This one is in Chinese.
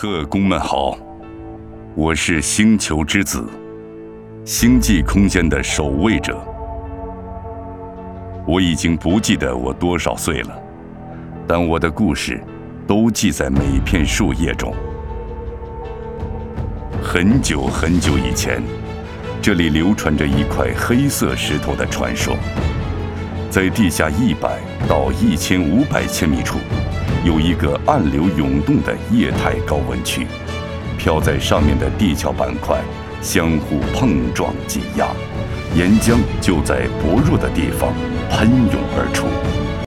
特工们好，我是星球之子，星际空间的守卫者。我已经不记得我多少岁了，但我的故事都记在每片树叶中。很久很久以前，这里流传着一块黑色石头的传说。在地下100到1500千米处，有一个暗流涌动的液态高温区，漂在上面的地壳板块相互碰撞挤压，岩浆就在薄弱的地方喷涌而出。